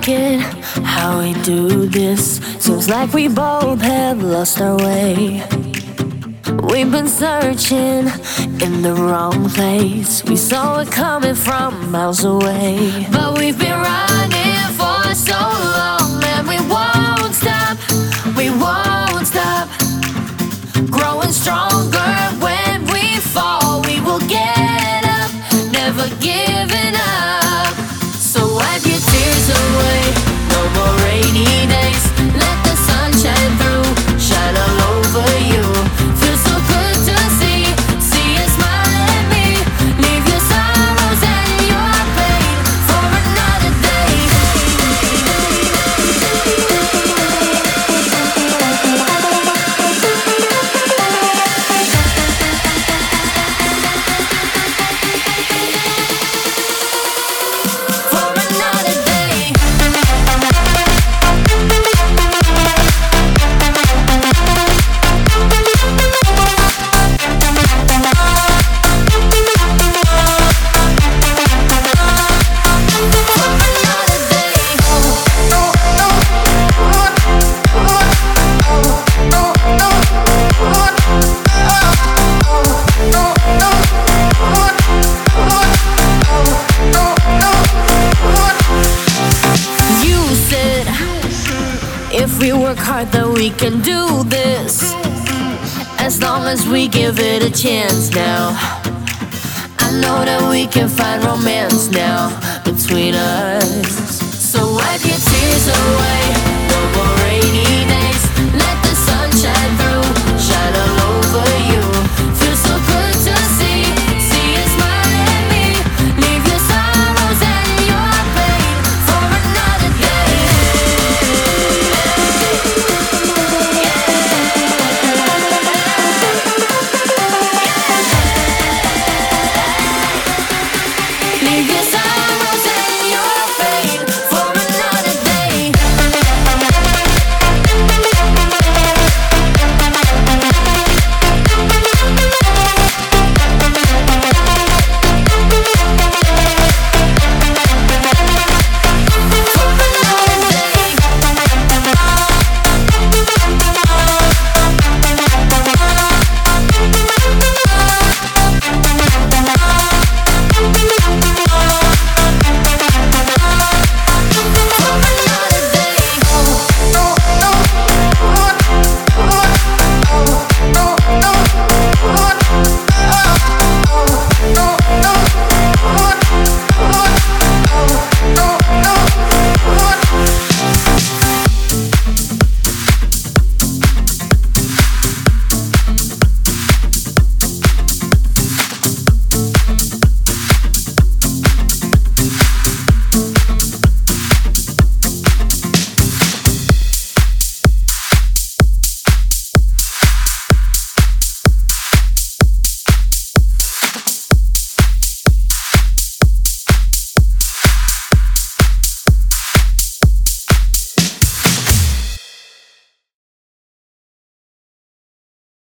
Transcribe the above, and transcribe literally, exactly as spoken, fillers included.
like it how we do this. Seems like we both have lost our way. We've been searching in the wrong place. We saw it coming from miles away. But we've been running for so long, and we won't stop, we won't stop. Growing stronger when we fall, we will get up, never giving up. So wipe your tears away, no more rainy days. Let the sun shine through, shine all over you. Feels so good to see, see you smile at me. Leave your sorrows and your pain for another day. For another day. You said if we work hard that we can do this, as long as we give it a chance. Now I know that we can find romance now between us. So wipe your tears away,